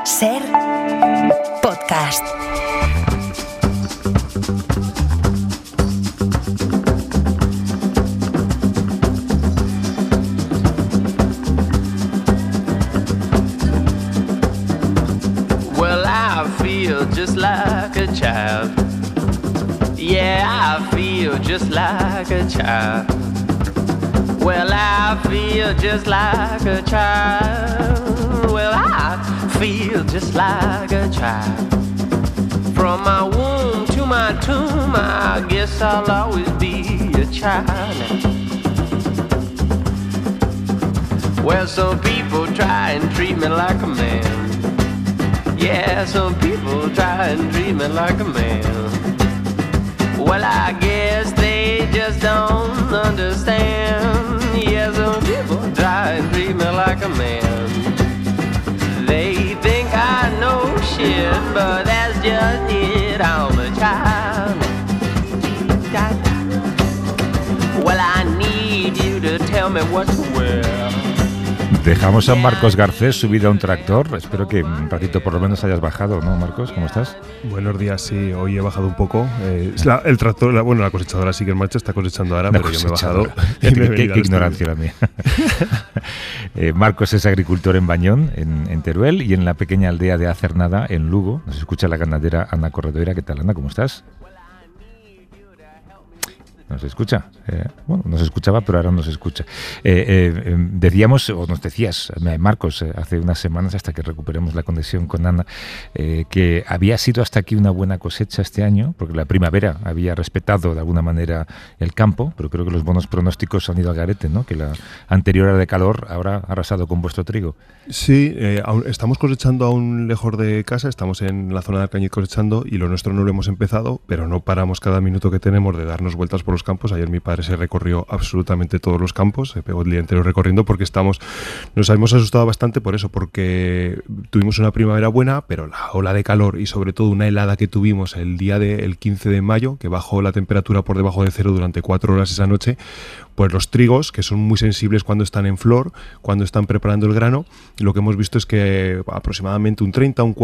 Ser podcast. Well, I feel just like a child. Yeah, I feel just like a child. Well, I feel just like a child. Well, I feel just like a child. From my womb to my tomb, I guess I'll always be a child. Well, some people try and treat me like a man. Yeah, some people try and treat me like a man. Well, I guess they just don't understand. Yeah, some people try and treat me like a man. They think I know shit, but that's just it, I'm a child. Well, I need you to tell me what's where. Dejamos a Marcos Garcés subido a un tractor. Espero que un ratito por lo menos hayas bajado, ¿no, Marcos? ¿Cómo estás? Buenos días, sí. Hoy he bajado un poco. El tractor, la cosechadora sigue en marcha, está cosechando ahora, pero yo me he bajado. Qué ignorancia la mía. Marcos es agricultor en Bañón, en Teruel, y en la pequeña aldea de Acernada, en Lugo. Nos escucha la ganadera Ana Corredoira. ¿Qué tal, Ana? ¿Cómo estás? ¿Nos escucha? Bueno, nos escuchaba, pero ahora no se escucha. Decíamos, o nos decías, Marcos, hace unas semanas, hasta que recuperemos la conexión con Ana, que había sido hasta aquí una buena cosecha este año, porque la primavera había respetado de alguna manera el campo, pero creo que los buenos pronósticos han ido al garete, ¿no? Que la anterior era de calor, ahora ha arrasado con vuestro trigo. Sí, estamos cosechando aún lejos de casa, estamos en la zona de Alcañiz cosechando, y lo nuestro no lo hemos empezado, pero no paramos cada minuto que tenemos de darnos vueltas por los campos. Ayer mi padre se recorrió absolutamente todos los campos, se pegó el día entero recorriendo porque nos hemos asustado bastante por eso, porque tuvimos una primavera buena, pero la ola de calor y sobre todo una helada que tuvimos el día del 15 de mayo, que bajó la temperatura por debajo de cero durante 4 horas esa noche, pues los trigos, que son muy sensibles cuando están en flor, cuando están preparando el grano, lo que hemos visto es que aproximadamente un 30, un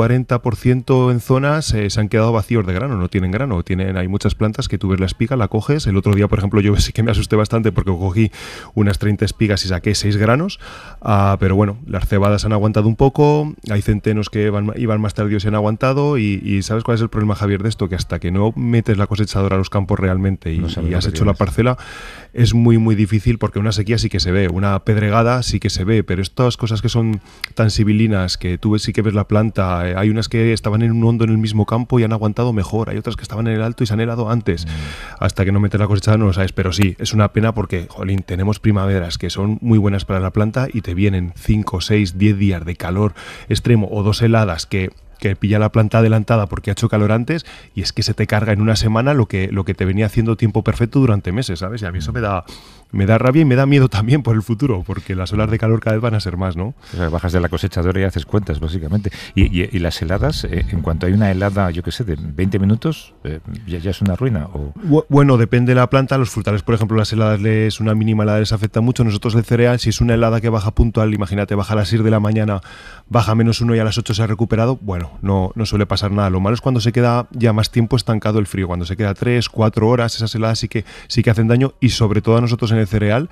40% en zonas se han quedado vacíos de grano, no tienen grano, hay muchas plantas que tú ves la espiga, la coges. El otro día, por ejemplo, yo sí que me asusté bastante porque cogí unas 30 espigas y saqué 6 granos, pero bueno, las cebadas han aguantado un poco, hay centenos que iban más tardíos y han aguantado, y ¿sabes cuál es el problema, Javier, de esto? Que hasta que no metes la cosechadora a los campos realmente y has hecho la parcela, es muy difícil, porque una sequía sí que se ve, una pedregada sí que se ve, pero estas cosas que son tan sibilinas, que tú sí que ves la planta, hay unas que estaban en un hondo en el mismo campo y han aguantado mejor, hay otras que estaban en el alto y se han helado antes. Hasta que no metes la cosechadora no lo sabes, pero sí, es una pena porque, jolín, tenemos primaveras que son muy buenas para la planta y te vienen 5, 6, 10 días de calor extremo o 2 heladas que pilla la planta adelantada porque ha hecho calor antes, y es que se te carga en una semana lo que te venía haciendo tiempo perfecto durante meses, ¿sabes? Y a mí eso me da rabia y me da miedo también por el futuro, porque las olas de calor cada vez van a ser más, ¿no? O sea, bajas de la cosechadora y haces cuentas, básicamente. Y las heladas, en cuanto hay una helada, yo qué sé, de 20 minutos, ya es una ruina. Bueno, depende de la planta. Los frutales, por ejemplo, las heladas, una mínima helada les afecta mucho. Nosotros el cereal, si es una helada que baja puntual, imagínate, baja a las 6 de la mañana, baja -1 y a las 8 se ha recuperado, bueno, no suele pasar nada. Lo malo es cuando se queda ya más tiempo estancado el frío, cuando se queda 3, 4 horas, esas heladas sí que hacen daño, y sobre todo a nosotros en el cereal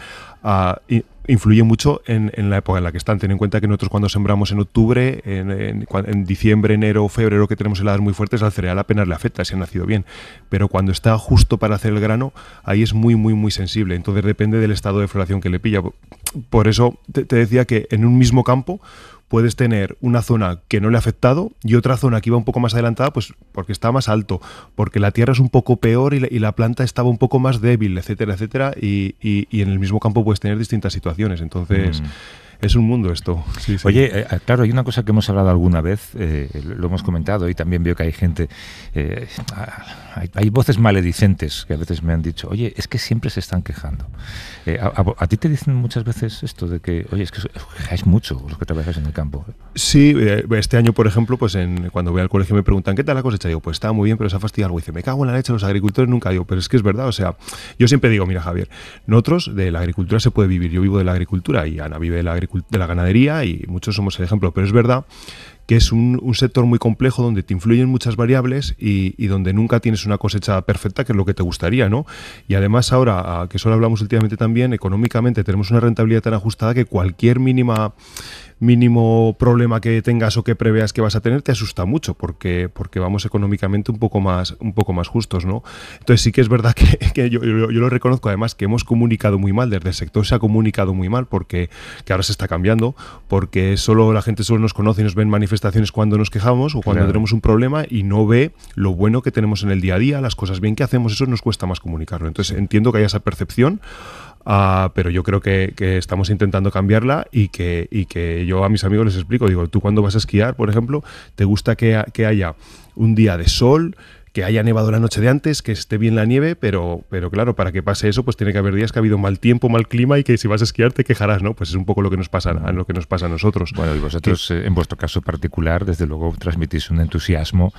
influye mucho en la época en la que están. Ten en cuenta que nosotros cuando sembramos en octubre, en diciembre, enero, febrero, que tenemos heladas muy fuertes, al cereal apenas le afecta si ha nacido bien, pero cuando está justo para hacer el grano, ahí es muy sensible, entonces depende del estado de floración que le pilla. Por eso te decía que en un mismo campo puedes tener una zona que no le ha afectado y otra zona que iba un poco más adelantada, pues porque está más alto, porque la tierra es un poco peor y la planta estaba un poco más débil, etcétera, y en el mismo campo puedes tener distintas situaciones. Entonces es un mundo esto. Sí. Oye, claro, hay una cosa que hemos hablado alguna vez, lo hemos comentado, y también veo que hay gente, hay voces maledicentes que a veces me han dicho, oye, es que siempre se están quejando. ¿A ti te dicen muchas veces esto de que, oye, es que quejáis mucho los que trabajáis en el campo? Sí, este año, por ejemplo, pues cuando voy al colegio me preguntan, ¿qué tal la cosecha? Digo, pues está muy bien, pero se ha fastidiado algo. Y dice, me cago en la leche, los agricultores nunca. Digo, pero es que es verdad, o sea, yo siempre digo, mira, Javier, nosotros de la agricultura se puede vivir. Yo vivo de la agricultura y Ana vive de la agricultura de la ganadería y muchos somos el ejemplo, pero es verdad que es un sector muy complejo donde te influyen muchas variables y donde nunca tienes una cosecha perfecta, que es lo que te gustaría, ¿no? Y además ahora, que solo hablamos últimamente también, económicamente tenemos una rentabilidad tan ajustada que cualquier mínimo problema que tengas o que preveas que vas a tener te asusta mucho porque vamos económicamente un poco más justos, ¿no? Entonces sí que es verdad que yo lo reconozco, además, que hemos comunicado muy mal, desde el sector se ha comunicado muy mal, porque que ahora se está cambiando, porque la gente solo nos conoce y nos ve en manifestaciones cuando nos quejamos o cuando tenemos un problema y no ve lo bueno que tenemos en el día a día, las cosas bien que hacemos, eso nos cuesta más comunicarlo. Entonces entiendo que haya esa percepción, pero yo creo que estamos intentando cambiarla y que yo a mis amigos les explico, digo, tú cuando vas a esquiar, por ejemplo, te gusta que haya un día de sol, que haya nevado la noche de antes, que esté bien la nieve, pero claro, para que pase eso, pues tiene que haber días que ha habido mal tiempo, mal clima y que si vas a esquiar te quejarás, ¿no? Pues es un poco lo que nos pasa a nosotros. Bueno, y vosotros, en vuestro caso particular, desde luego transmitís un entusiasmo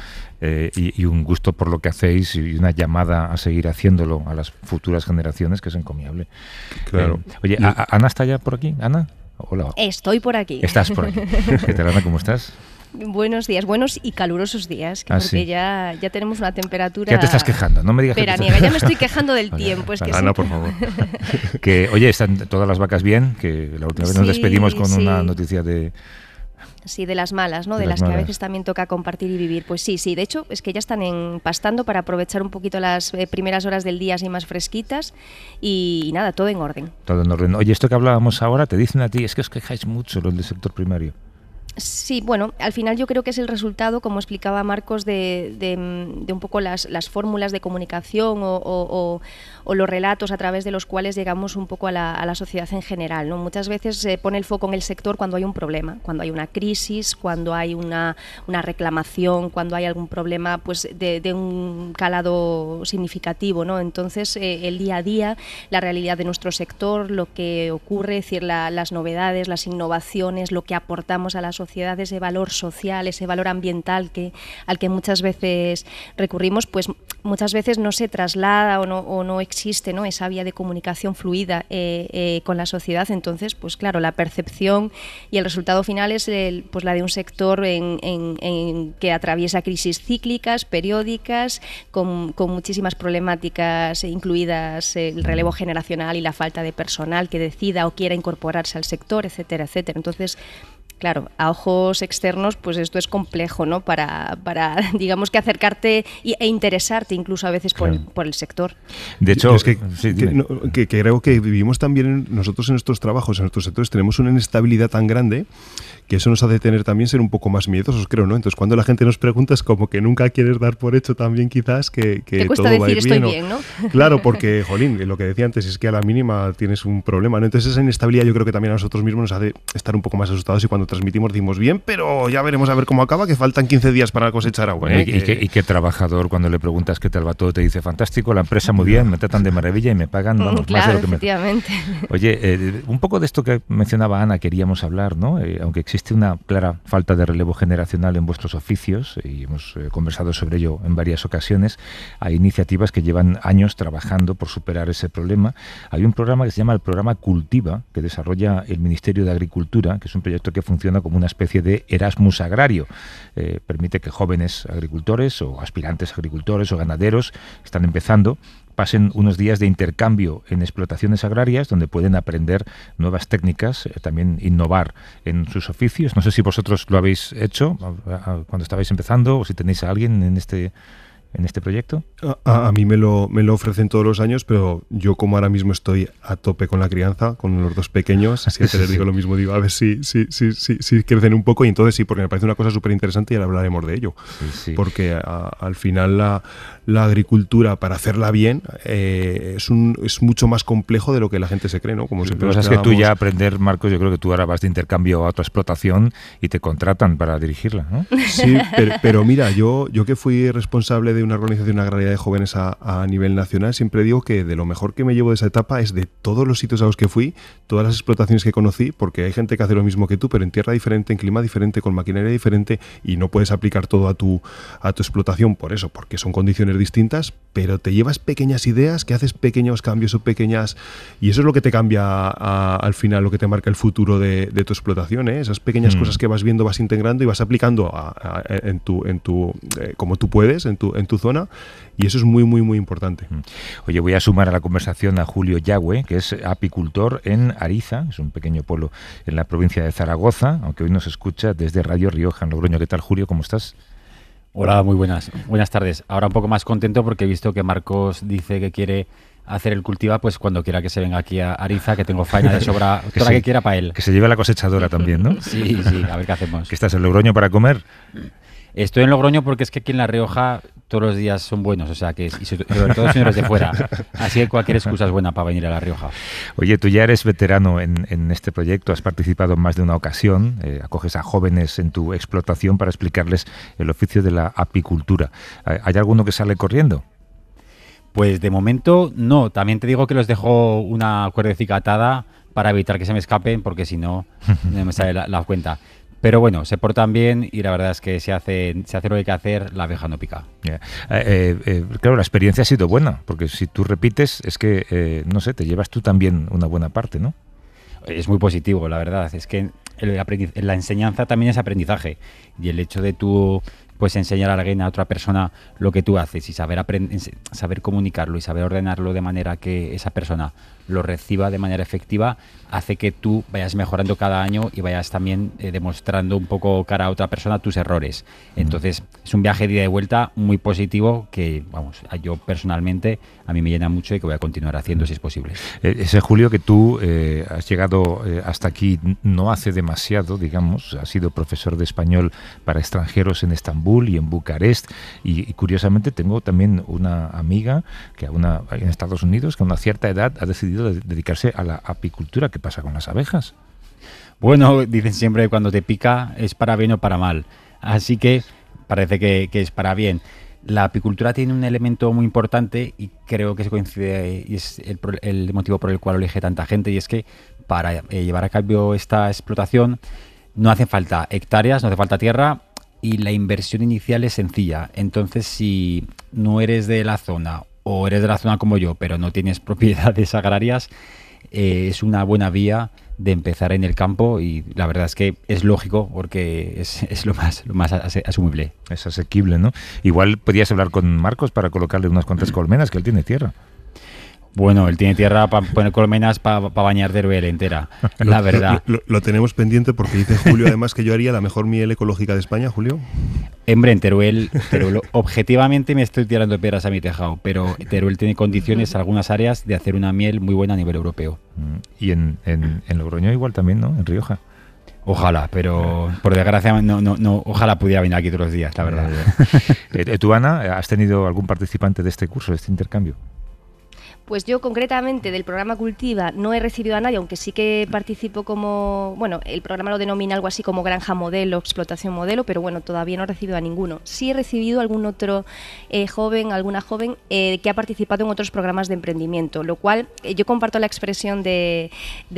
y un gusto por lo que hacéis y una llamada a seguir haciéndolo a las futuras generaciones, que es encomiable. Claro. Oye, ¿Ana está ya por aquí? ¿Ana? Hola. Estoy por aquí. Estás por aquí. ¿Qué tal, Ana? ¿Cómo estás? Buenos días, buenos y calurosos días, porque sí. ya tenemos una temperatura... Ya te estás quejando, no me digas veraniega, ya me estoy quejando del tiempo. Es que Ana, sí. por favor. Que, oye, están todas las vacas bien, que la última vez nos despedimos con una noticia de... Sí, de las malas, ¿no? De las que a veces también toca compartir y vivir. Pues sí, de hecho es que ya están pastando para aprovechar un poquito las primeras horas del día así más fresquitas y nada, todo en orden. Todo en orden. Oye, esto que hablábamos ahora, te dicen a ti, es que os quejáis mucho los del sector primario. Sí, bueno, al final yo creo que es el resultado, como explicaba Marcos, de un poco las fórmulas de comunicación o los relatos a través de los cuales llegamos un poco a la sociedad en general, ¿no? Muchas veces se pone el foco en el sector cuando hay un problema, cuando hay una crisis, cuando hay una reclamación, cuando hay algún problema pues de un calado significativo, ¿no? Entonces, el día a día, la realidad de nuestro sector, lo que ocurre, es decir, las novedades, las innovaciones, lo que aportamos a la sociedad, ese valor social, ese valor ambiental al que muchas veces recurrimos, pues muchas veces no se traslada o no existe, ¿no? Esa vía de comunicación fluida con la sociedad. Entonces, pues claro, la percepción y el resultado final es pues la de un sector que atraviesa crisis cíclicas, periódicas, con muchísimas problemáticas, incluidas el relevo generacional y la falta de personal que decida o quiera incorporarse al sector, etcétera, etcétera. Entonces, claro, a ojos externos, pues esto es complejo, ¿no? Para digamos que acercarte e interesarte incluso a veces por el sector. De hecho, es que creo que vivimos también nosotros en nuestros trabajos, en nuestros sectores, tenemos una inestabilidad tan grande que eso nos hace tener también ser un poco más miedosos, creo, ¿no? Entonces, cuando la gente nos pregunta es como que nunca quieres dar por hecho también quizás que todo va a ir bien. Estoy bien, ¿no? Claro, porque, jolín, lo que decía antes es que a la mínima tienes un problema, ¿no? Entonces, esa inestabilidad yo creo que también a nosotros mismos nos hace estar un poco más asustados y cuando transmitimos decimos bien, pero ya veremos a ver cómo acaba, que faltan 15 días para cosechar agua. ¿Y qué trabajador, cuando le preguntas qué tal va todo, te dice fantástico, la empresa muy bien, me tratan de maravilla y me pagan, vamos, claro, más de lo que efectivamente. Oye, un poco de esto que mencionaba Ana queríamos hablar, ¿no? Aunque existe una clara falta de relevo generacional en vuestros oficios, y hemos conversado sobre ello en varias ocasiones, hay iniciativas que llevan años trabajando por superar ese problema. Hay un programa que se llama el programa Cultiva, que desarrolla el Ministerio de Agricultura, que es un proyecto que funciona como una especie de Erasmus agrario. Permite que jóvenes agricultores o aspirantes agricultores o ganaderos que están empezando pasen unos días de intercambio en explotaciones agrarias donde pueden aprender nuevas técnicas, también innovar en sus oficios. No sé si vosotros lo habéis hecho cuando estabais empezando o si tenéis a alguien en este proyecto. A mí me lo ofrecen todos los años, pero yo como ahora mismo estoy a tope con la crianza, con los dos pequeños, siempre les digo lo mismo, digo a ver si crecen un poco, y entonces sí, porque me parece una cosa súper interesante y ahora hablaremos de ello. Sí. Porque al final la agricultura, para hacerla bien, es mucho más complejo de lo que la gente se cree, ¿no? Como siempre es que tú ya aprender, Marcos, yo creo que tú ahora vas de intercambio a otra explotación y te contratan para dirigirla, ¿no? Sí, pero mira, yo que fui responsable de una organización agraria de jóvenes a nivel nacional, siempre digo que de lo mejor que me llevo de esa etapa es de todos los sitios a los que fui, todas las explotaciones que conocí, porque hay gente que hace lo mismo que tú, pero en tierra diferente, en clima diferente, con maquinaria diferente, y no puedes aplicar todo a tu explotación por eso, porque son condiciones distintas, pero te llevas pequeñas ideas, que haces pequeños cambios o pequeñas, y eso es lo que te cambia al final, lo que te marca el futuro de tu explotación, ¿eh? Esas pequeñas cosas que vas viendo, vas integrando y vas aplicando como tú puedes, en tu zona, y eso es muy, muy, muy importante. Oye, voy a sumar a la conversación a Julio Yagüe, que es apicultor en Ariza, es un pequeño pueblo en la provincia de Zaragoza, aunque hoy nos escucha desde Radio Rioja en Logroño. ¿Qué tal, Julio? ¿Cómo estás? Hola, muy buenas tardes. Ahora un poco más contento porque he visto que Marcos dice que quiere hacer el cultiva, pues cuando quiera que se venga aquí a Ariza, que tengo faena de sobra, toda la que quiera para él. Que se lleve la cosechadora también, ¿no? Sí, a ver qué hacemos. ¿Que estás en Logroño para comer? Estoy en Logroño porque es que aquí en La Rioja todos los días son buenos, o sea, y sobre todo señores de fuera. Así que cualquier excusa es buena para venir a La Rioja. Oye, tú ya eres veterano en este proyecto, has participado en más de una ocasión, acoges a jóvenes en tu explotación para explicarles el oficio de la apicultura. ¿Hay alguno que sale corriendo? Pues de momento no, también te digo que los dejo una cuerdecica atada para evitar que se me escapen, porque si no, no me sale la cuenta. Pero bueno, se portan bien y la verdad es que se hace lo que hay que hacer, la abeja no pica. Yeah. Claro, la experiencia ha sido buena, porque si tú repites, es que, no sé, te llevas tú también una buena parte, ¿no? Es muy positivo, la verdad. Es que la enseñanza también es aprendizaje. Y el hecho de tú pues enseñar a alguien, a otra persona, lo que tú haces y saber comunicarlo y saber ordenarlo de manera que esa persona lo reciba de manera efectiva, hace que tú vayas mejorando cada año y vayas también demostrando un poco cara a otra persona tus errores. Entonces, es un viaje de ida y vuelta muy positivo que, vamos, yo personalmente, a mí me llena mucho y que voy a continuar haciendo si es posible. Ese Julio que tú has llegado hasta aquí no hace demasiado, digamos, has sido profesor de español para extranjeros en Estambul y en Bucarest, y curiosamente tengo también una amiga que en Estados Unidos que a una cierta edad ha decidido dedicarse a la apicultura. ¿Qué pasa con las abejas? Bueno, dicen siempre que cuando te pica es para bien o para mal, así que parece que es para bien. La apicultura tiene un elemento muy importante y creo que se coincide y es el motivo por el cual lo elige tanta gente, y es que para llevar a cabo esta explotación no hacen falta hectáreas, no hace falta tierra y la inversión inicial es sencilla. Entonces, si no eres de la zona o eres de la zona como yo, pero no tienes propiedades agrarias, es una buena vía de empezar en el campo, y la verdad es que es lógico porque es lo más asumible. Es asequible, ¿no? Igual podrías hablar con Marcos para colocarle unas cuantas colmenas, que él tiene tierra. Bueno, él tiene tierra para poner colmenas para bañar Teruel entera, la verdad. Lo tenemos pendiente porque dice Julio además que yo haría la mejor miel ecológica de España, Julio. Hombre, en Teruel objetivamente me estoy tirando piedras a mi tejado, pero Teruel tiene condiciones, algunas áreas, de hacer una miel muy buena a nivel europeo. Y en Logroño igual también, ¿no? En Rioja. Ojalá, pero por desgracia no, ojalá pudiera venir aquí todos los días, la verdad. ¿Tú, Ana, has tenido algún participante de este curso, de este intercambio? Pues yo concretamente del programa Cultiva no he recibido a nadie, aunque sí que participo como, bueno, el programa lo denomina algo así como granja modelo, explotación modelo, pero bueno, todavía no he recibido a ninguno. Sí he recibido algún otro alguna joven que ha participado en otros programas de emprendimiento, lo cual yo comparto la expresión de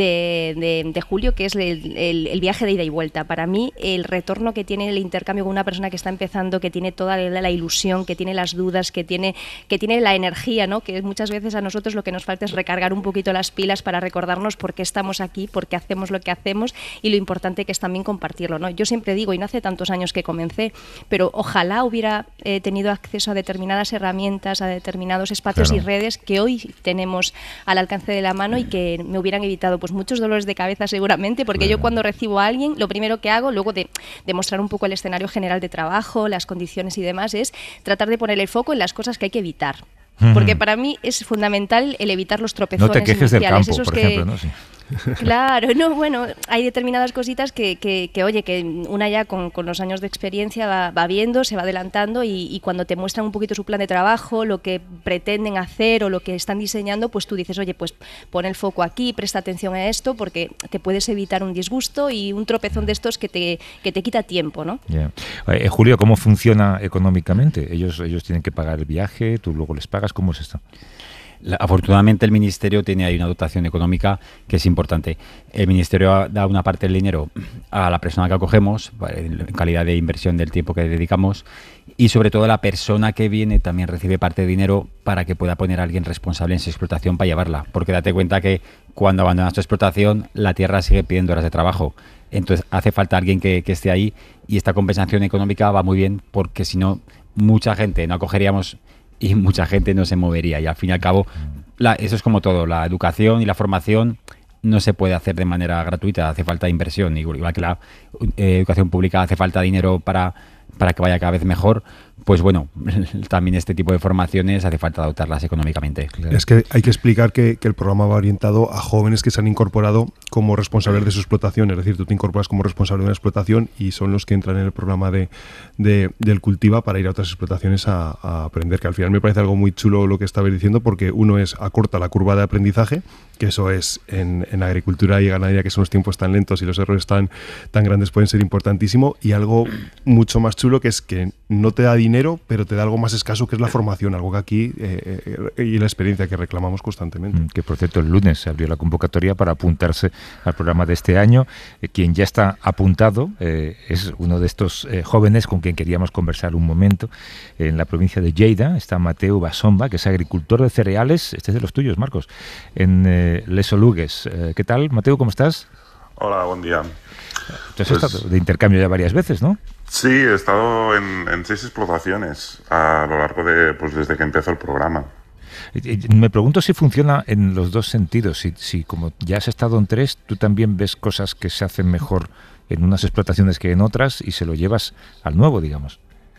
Julio, que es el viaje de ida y vuelta. Para mí el retorno que tiene el intercambio con una persona que está empezando, que tiene toda la ilusión, que tiene las dudas, que tiene la energía, ¿no? Que muchas veces a nosotros lo que nos falta es recargar un poquito las pilas para recordarnos por qué estamos aquí, por qué hacemos lo que hacemos y lo importante que es también compartirlo, ¿no? Yo siempre digo, y no hace tantos años que comencé, pero ojalá hubiera tenido acceso a determinadas herramientas, a determinados espacios y redes que hoy tenemos al alcance de la mano y que me hubieran evitado pues muchos dolores de cabeza seguramente, porque yo cuando recibo a alguien, lo primero que hago, luego de mostrar un poco el escenario general de trabajo, las condiciones y demás, es tratar de poner el foco en las cosas que hay que evitar. Porque para mí es fundamental el evitar los tropezones iniciales. No te quejes iniciales, del campo, por ejemplo, ¿no? Sí. Claro, no, bueno, hay determinadas cositas que oye, que una ya con los años de experiencia va viendo, se va adelantando y cuando te muestran un poquito su plan de trabajo, lo que pretenden hacer o lo que están diseñando, pues tú dices, oye, pues pon el foco aquí, presta atención a esto, porque te puedes evitar un disgusto y un tropezón de estos que te quita tiempo, ¿no? Yeah. Julio, ¿cómo funciona económicamente? ¿Ellos tienen que pagar el viaje? ¿Tú luego les pagas? ¿Cómo es esto? Afortunadamente el Ministerio tiene ahí una dotación económica que es importante. El Ministerio da una parte del dinero a la persona que acogemos, en calidad de inversión del tiempo que dedicamos, y sobre todo la persona que viene también recibe parte de dinero para que pueda poner a alguien responsable en su explotación para llevarla. Porque date cuenta que cuando abandonas tu explotación, la tierra sigue pidiendo horas de trabajo. Entonces hace falta alguien que esté ahí, y esta compensación económica va muy bien, porque si no, mucha gente no acogeríamos y mucha gente no se movería. Y al fin y al cabo, eso es como todo, la educación y la formación no se puede hacer de manera gratuita, hace falta inversión. Igual que la educación pública hace falta dinero para que vaya cada vez mejor, pues bueno, también este tipo de formaciones hace falta dotarlas económicamente. Claro. Es que hay que explicar que el programa va orientado a jóvenes que se han incorporado como responsables de su explotación, es decir, tú te incorporas como responsable de una explotación y son los que entran en el programa del Cultiva para ir a otras explotaciones a aprender, que al final me parece algo muy chulo lo que estabais diciendo, porque uno es acorta la curva de aprendizaje, que eso es en agricultura y ganadería, que son los tiempos tan lentos y los errores tan grandes, pueden ser importantísimo, y algo mucho más chulo que es que no te da dinero, pero te da algo más escaso, que es la formación, algo que aquí y la experiencia que reclamamos constantemente. Que por cierto, el lunes se abrió la convocatoria para apuntarse al programa de este año. Quien ya está apuntado es uno de estos jóvenes con quien queríamos conversar un momento. En la provincia de Lleida está Mateu Basomba, que es agricultor de cereales. Este es de los tuyos, Marcos, en Les Olugues. ¿Qué tal, Mateu? ¿Cómo estás? Hola, buen día. Tú has estado de intercambio ya varias veces, ¿no? Sí, he estado en 6 explotaciones a lo largo de, pues desde que empezó el programa. Me pregunto si funciona en los dos sentidos, si como ya has estado en 3, tú también ves cosas que se hacen mejor en unas explotaciones que en otras y se lo llevas al nuevo, digamos.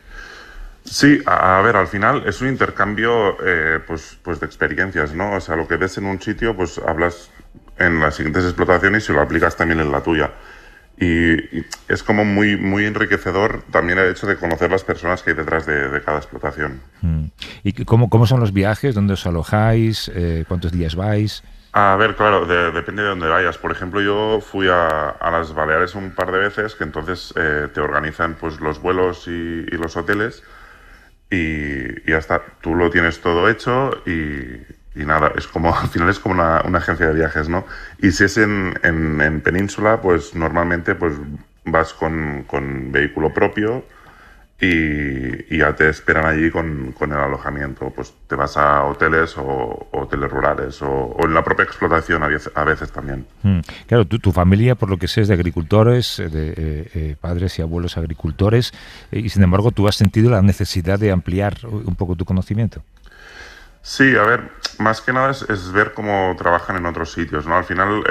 Sí, a ver, al final es un intercambio pues de experiencias, ¿no? O sea, lo que ves en un sitio, pues hablas en las siguientes explotaciones y lo aplicas también en la tuya. Y es como muy, muy enriquecedor también el hecho de conocer las personas que hay detrás de cada explotación. ¿Y cómo son los viajes? ¿Dónde os alojáis? ¿Cuántos días vais? A ver, claro, depende de dónde vayas. Por ejemplo, yo fui a las Baleares un par de veces, que entonces te organizan pues los vuelos y los hoteles y hasta tú lo tienes todo hecho y nada, es como al final es como una agencia de viajes, ¿no? Y si es en Península, pues normalmente pues vas con vehículo propio y ya te esperan allí con el alojamiento. Pues te vas a hoteles o hoteles rurales o en la propia explotación a veces también. Claro, tu familia, por lo que sé, es de agricultores, de padres y abuelos agricultores, y sin embargo tú has sentido la necesidad de ampliar un poco tu conocimiento. Sí, a ver, más que nada es ver cómo trabajan en otros sitios, ¿no? Al final,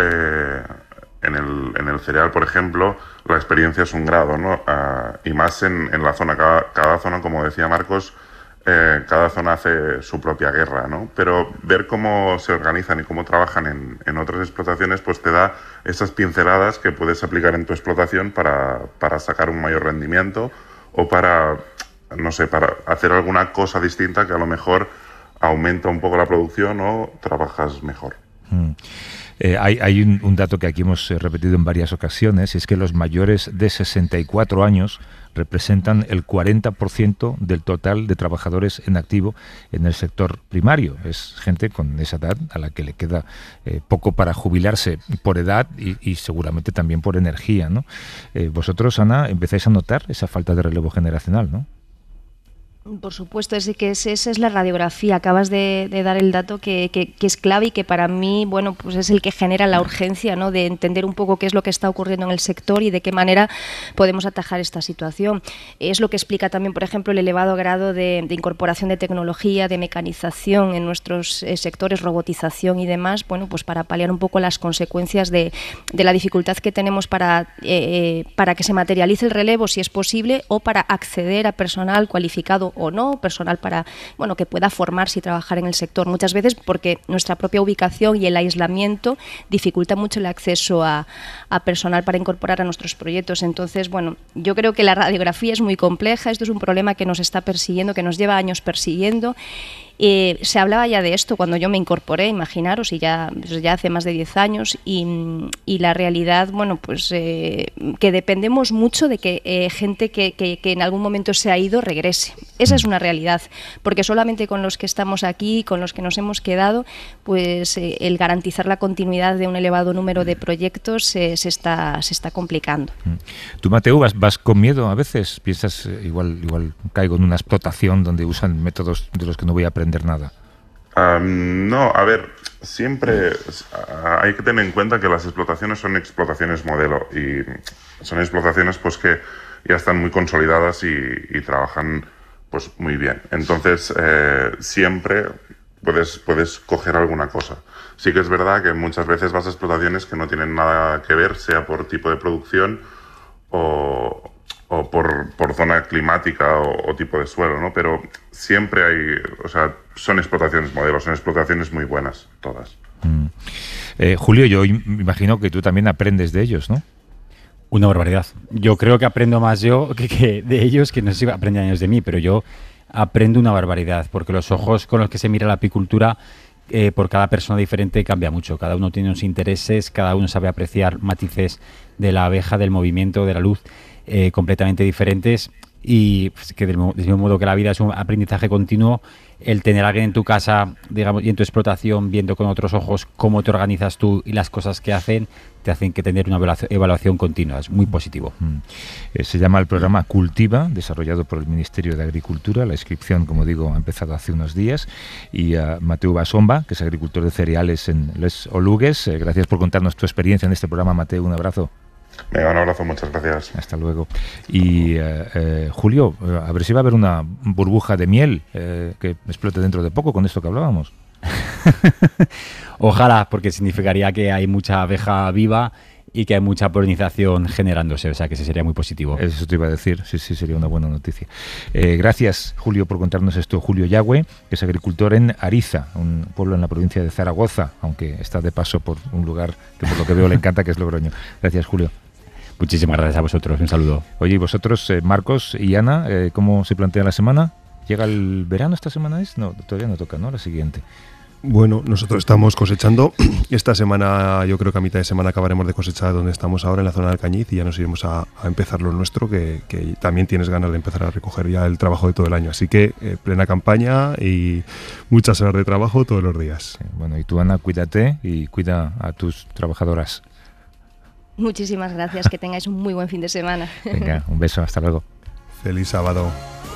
en el cereal, por ejemplo, la experiencia es un grado, ¿no? Y más en la zona, cada zona, como decía Marcos, cada zona hace su propia guerra, ¿no? Pero ver cómo se organizan y cómo trabajan en otras explotaciones, pues te da esas pinceladas que puedes aplicar en tu explotación para sacar un mayor rendimiento o para, no sé, para hacer alguna cosa distinta que a lo mejor aumenta un poco la producción o trabajas mejor. Hay un dato que aquí hemos repetido en varias ocasiones, y es que los mayores de 64 años representan el 40% del total de trabajadores en activo en el sector primario. Es gente con esa edad a la que le queda poco para jubilarse por edad y seguramente también por energía, ¿no? Vosotros, Ana, empezáis a notar esa falta de relevo generacional, ¿no? Por supuesto, esa es la radiografía. Acabas de dar el dato que es clave y que para mí, bueno, pues es el que genera la urgencia, ¿no? De entender un poco qué es lo que está ocurriendo en el sector y de qué manera podemos atajar esta situación. Es lo que explica también, por ejemplo, el elevado grado de incorporación de tecnología, de mecanización en nuestros sectores, robotización y demás, bueno, pues para paliar un poco las consecuencias de la dificultad que tenemos para que se materialice el relevo, si es posible, o para acceder a personal cualificado o no, personal para, bueno, que pueda formarse y trabajar en el sector. Muchas veces porque nuestra propia ubicación y el aislamiento dificulta mucho el acceso a personal para incorporar a nuestros proyectos. Entonces, bueno, yo creo que la radiografía es muy compleja, esto es un problema que nos está persiguiendo, que nos lleva años persiguiendo. Se hablaba ya de esto cuando yo me incorporé, imaginaros, y ya hace más de 10 años, y la realidad, bueno, pues que dependemos mucho de que gente que en algún momento se ha ido regrese. Esa es una realidad, porque solamente con los que estamos aquí, con los que nos hemos quedado, pues el garantizar la continuidad de un elevado número de proyectos se está complicando. ¿Tú, Mateu, vas con miedo a veces? ¿Piensas, igual caigo en una explotación donde usan métodos de los que no voy a aprender nada? No, a ver, siempre hay que tener en cuenta que las explotaciones son explotaciones modelo y son explotaciones pues que ya están muy consolidadas y trabajan pues muy bien. Entonces siempre puedes coger alguna cosa. Sí que es verdad que muchas veces vas a explotaciones que no tienen nada que ver, sea por tipo de producción o por zona climática o tipo de suelo, ¿no? Pero siempre son explotaciones modelos, son explotaciones muy buenas, todas. Julio, yo imagino que tú también aprendes de ellos, ¿no? Una barbaridad. Yo creo que aprendo más yo que de ellos, que no sé si aprenden ellos de mí, pero yo aprendo una barbaridad, porque los ojos con los que se mira la apicultura por cada persona diferente cambia mucho. Cada uno tiene unos intereses, cada uno sabe apreciar matices de la abeja, del movimiento, de la luz, completamente diferentes, y pues, que del mismo modo que la vida es un aprendizaje continuo, el tener a alguien en tu casa, digamos, y en tu explotación, viendo con otros ojos cómo te organizas tú y las cosas que hacen, te hacen que tener una evaluación continua. Es muy positivo. Se llama el programa Cultiva, desarrollado por el Ministerio de Agricultura. La inscripción, como digo, ha empezado hace unos días. Y Mateu Basomba, que es agricultor de cereales en Les Oluges. Gracias por contarnos tu experiencia en este programa, Mateu. Un abrazo. Venga, un abrazo, muchas gracias. Hasta luego. Y Julio, a ver si va a haber una burbuja de miel que explote dentro de poco con esto que hablábamos. Ojalá, porque significaría que hay mucha abeja viva y que hay mucha polinización generándose, o sea que eso sería muy positivo. Eso te iba a decir, sí, sería una buena noticia. Gracias, Julio, por contarnos esto. Julio Yagüe, que es agricultor en Ariza, un pueblo en la provincia de Zaragoza, aunque está de paso por un lugar que por lo que veo le encanta, que es Logroño. Gracias, Julio. Muchísimas gracias a vosotros, un saludo. Oye, y vosotros, Marcos y Ana, ¿cómo se plantea la semana? ¿Llega el verano esta semana? No, todavía no toca, ¿no? La siguiente. Bueno, nosotros estamos cosechando. Esta semana, yo creo que a mitad de semana acabaremos de cosechar donde estamos ahora, en la zona de Alcañiz, y ya nos iremos a empezar lo nuestro, que también tienes ganas de empezar a recoger ya el trabajo de todo el año. Así que plena campaña y muchas horas de trabajo todos los días. Sí, bueno, y tú, Ana, cuídate y cuida a tus trabajadoras. Muchísimas gracias, que tengáis un muy buen fin de semana. Venga, un beso, hasta luego. Feliz sábado.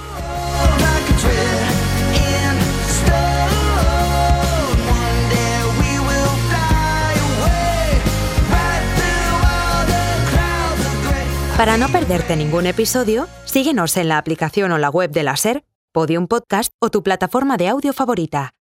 Para no perderte ningún episodio, síguenos en la aplicación o la web de la SER, Podium Podcast o tu plataforma de audio favorita.